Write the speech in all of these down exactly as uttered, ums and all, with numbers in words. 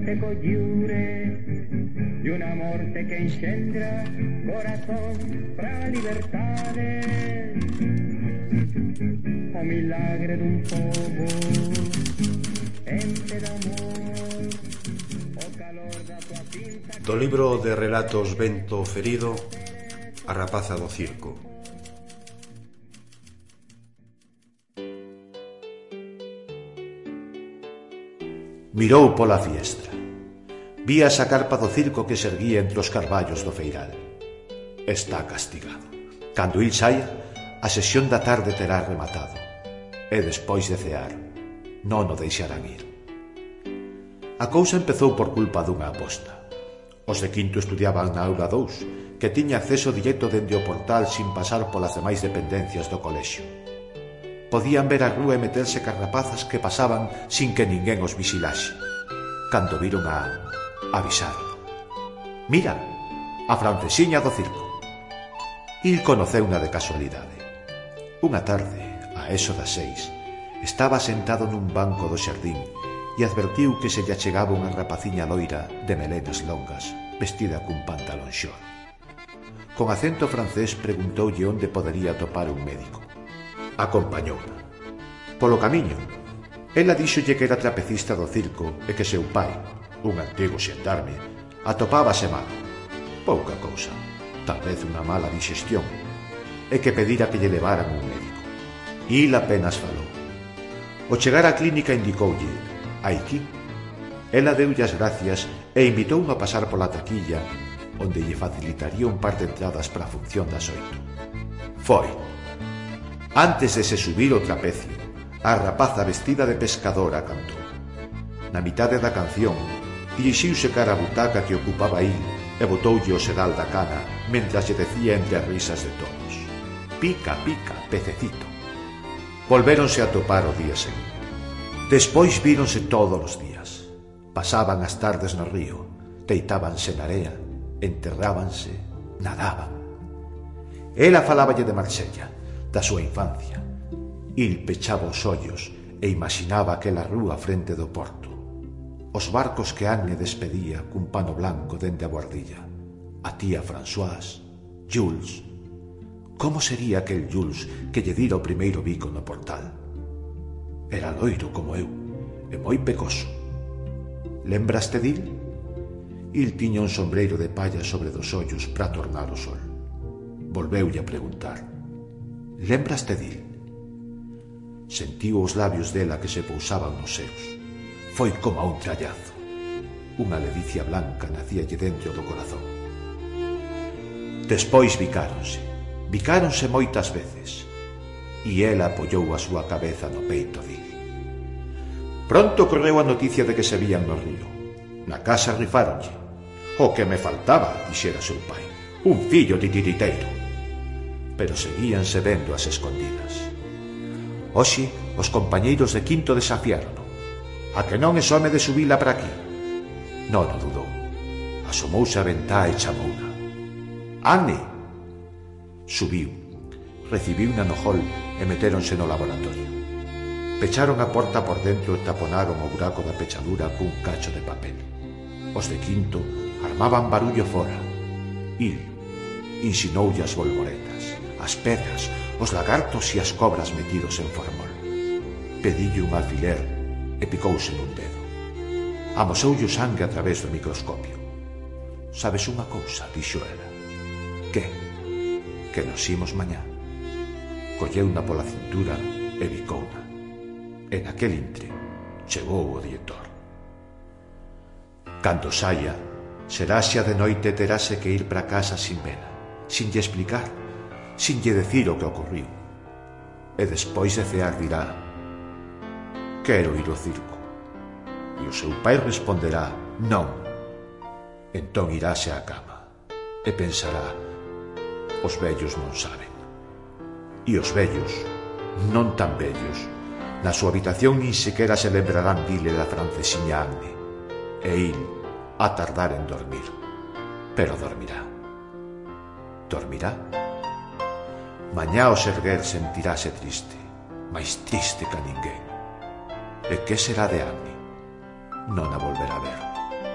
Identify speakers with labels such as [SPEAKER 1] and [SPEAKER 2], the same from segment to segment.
[SPEAKER 1] este coyure de una morte que engendra corazón para libertades, o milagre dun pobo ente de amor, o calor da tua tinta.
[SPEAKER 2] Do libro de relatos Vento ferido, A rapaza do circo. Mirou pola fiestra. Vía esa carpa do circo que se erguía entre os carballos do feiral. Está castigado. Cando il saia, a sesión da tarde terá rematado. E despois de cear, non o deixarán ir. A cousa empezou por culpa dunha aposta. Os de quinto estudiaban na aula dous, que tiña acceso directo dende o portal sin pasar polas demais dependencias do colexio. Podían ver a rúa e meterse cas rapazas que pasaban sin que ninguén os visilase. Cando viron a avisaron. Mira, a francesiña do circo. Il conoceuna de casualidade. Unha tarde, a eso das seis, estaba sentado nun banco do xardín e advertiu que se lle achegaba unha rapaciña loira de melenas longas, vestida cun pantalón xor. Con acento francés preguntoulle onde podería topar un médico. Acompañouna. Polo camiño, ela díxolle que era trapecista do circo e que seu pai, un antigo xendarme, atopábase mal. Pouca cousa, tal vez unha mala digestión, e que pedira que lle levaran un médico. Il apenas falou. O chegar á clínica indicoulle aquí. Ela deulle as gracias e invitouno a pasar pola taquilla, onde lle facilitaría un par de entradas para a función das oito. Foi. Antes de se subir o trapecio, a rapaza vestida de pescadora cantou. Na mitade da canción, dirixiuse cara a butaca que ocupaba il e botoulle o sedal da cana mentras lle decía entre as risas de todos: pica, pica, pececito. Volvéronse a topar o día seguinte. Despois víronse todos os días. Pasaban as tardes no río, deitábanse na area, enterrábanse, nadaban. Ela faláballe de Marsella, da súa infancia. Il pechaba os ollos e imaginaba aquela rúa frente do porto. Os barcos que Anne despedía cun pano blanco dende a bordilla. A tía Françoise, Jules. Como sería aquel Jules que lle dira o primeiro bico no portal? Era loiro como eu, e moi pecoso. Lembraste dil? Il tiña un sombreiro de palla sobre dos ollos para tornar o sol. Volveulle a preguntar: lembraste dil? Sentiu os labios dela que se pousaban nos seus. Foi como a un trallazo. Unha ledicia blanca nacíalle dentro do corazón. Despois bicáronse. Bicáronse moitas veces. E ela apoiou a súa cabeza no peito dil. Pronto correu a noticia de que se vían no río. Na casa rifáronlle. O que me faltaba, dixera seu pai, un fillo titiriteiro. Pero seguíanse vendo as escondidas. Hoxe, os compañeiros de quinto desafiárono. A que non é home de subila para aquí? Non o dudou. Asomouse a ventá e chamouna. Anne! Subiu, recibiu na no hall e metéronse no laboratorio. Pecharon a porta por dentro e taponaron o buraco da pechadura cun cacho de papel. Os de quinto armaban barullo fora. Il insinoulle as bolboretas, as pedras, os lagartos e as cobras metidos en formol. Pedille un alfiler e picouse nun dedo. Amosoulle o sangue a través do microscopio. Sabes unha cousa, dixo ela. Que? Que nos imos mañá. Colleuna pola cintura e bicouna. En aquel intre chegou o director. Cando saia, será xa de noite e terase que ir para casa sin vela, sin lle explicar, sin lle decir o que ocorriu. E despois de cear dirá: quero ir ao circo. E o seu pai responderá: non. Entón iráse á cama e pensará: os vellos non saben. E os vellos, non tan vellos, na súa habitación nin sequera se lembrarán dile da francesiña Anne. E il a tardar en dormir. Pero dormirá. Dormirá? Mañá ao erguer sentirase triste, máis triste ca ninguén. E que será de Anne? Non a volverá a ver.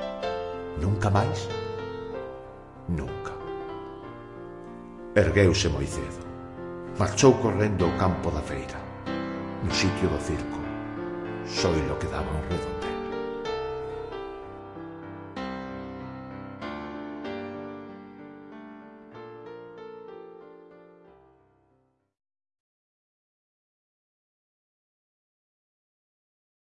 [SPEAKER 2] Nunca máis? Nunca. Ergueuse moi cedo. Marchou correndo ao campo da feira. No sitio do circo, só lo que daba un redondel.